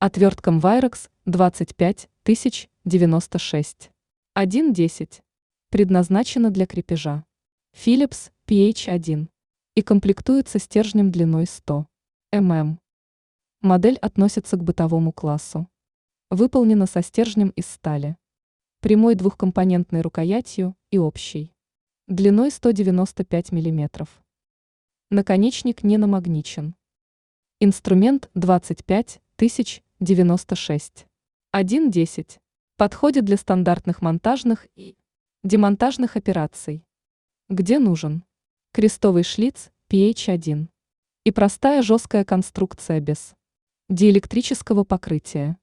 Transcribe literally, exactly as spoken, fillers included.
Отвертка Мвайрекс двадцать пять тысяч девяносто шесть. один десять. Предназначена для крепежа. Philips пи эйч один. И комплектуется стержнем длиной сто миллиметров. Модель относится к бытовому классу. Выполнена со стержнем из стали. Прямой двухкомпонентной рукоятью и общей. Длиной сто девяносто пять миллиметров. Наконечник не намагничен. Инструмент двадцать пять тысяч девяносто шесть. один десять. Подходит для стандартных монтажных и демонтажных операций. Где нужен крестовый шлиц пи эйч один и простая жесткая конструкция без диэлектрического покрытия.